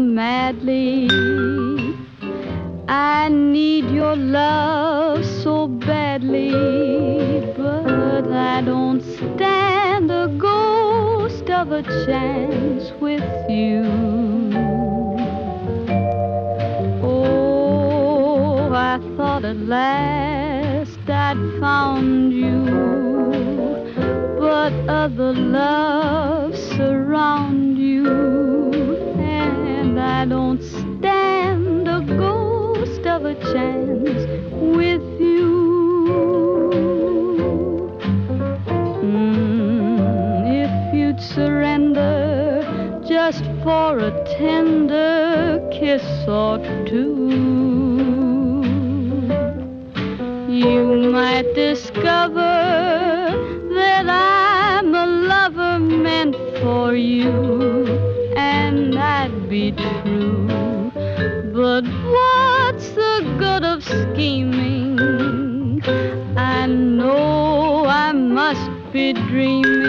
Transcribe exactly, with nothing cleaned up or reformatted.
madly. I need your love so badly, but I don't stand a ghost of a chance with you. Oh, I thought at last I'd found you, but other loves surround you, and I don't stand a ghost of a chance with you. Mm, if you'd surrender just for a tender kiss or two, you might discover that I'm a lover meant for you, and I'd be true. But what's the good of scheming? I know I must be dreaming.